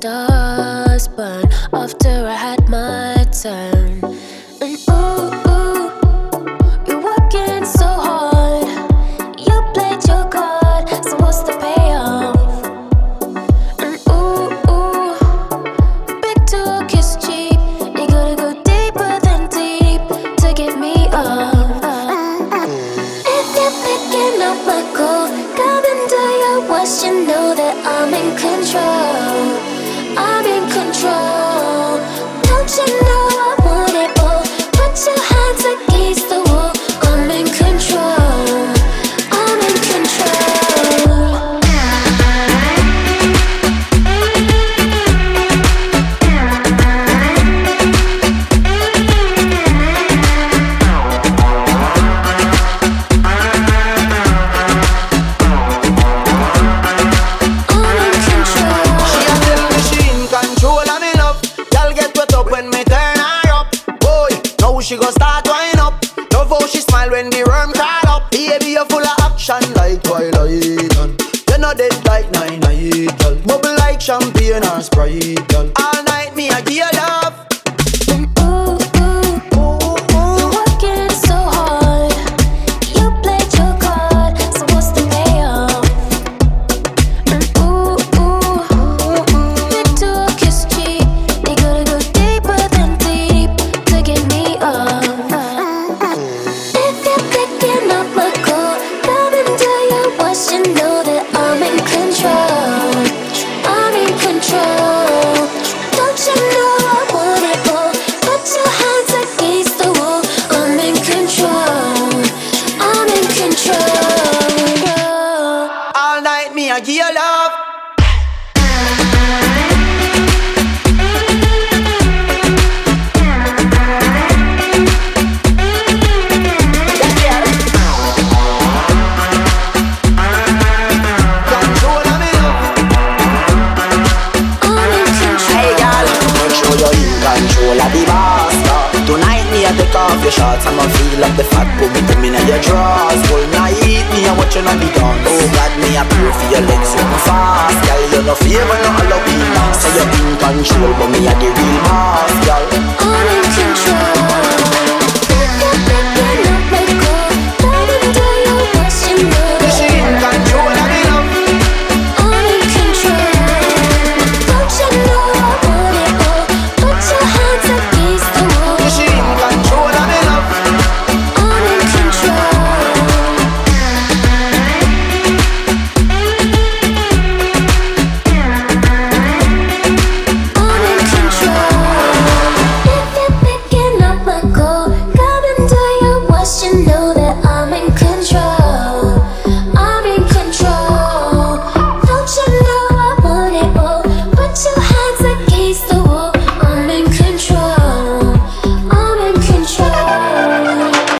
stars burn after I had my turn. And ooh, you're working so hard. You played your card, so what's the payoff? And ooh, big talk is cheap. You gotta go deeper than deep to get me off. If you're picking up my call, come and do your worst. You know that I'm in control. I'm in control. Don't you know I want it all? Put your hands against the wall. I'm in control. I'm in control. She gon' start wind up. Love how she smile when the worm crawl up. Baby, you're full of action like Twilight. You're not dead like 9-9, girl. Bubble like champagne or Sprite, girl. All night me I give you love. You're working so hard. You played your card, so what's the payoff? Big talk is cheap. You gotta go deeper than deep to get me off. If you're picking up my call, come and do your worst. You know that I'm in control. I'm in control. Don't you know I want it all? Put your hands against the wall. I'm in control. I'm in control. All night me I give you love. Control of the boss, yeah. Tonight me I take off your shorts. I'ma feel like the fat put me come in your drawers. Whole night me I watch you on the dance. Oh God, me I pray for your legs so fast. Girl, you no favor, no Halloween. Say you're in control, but me I the real boss.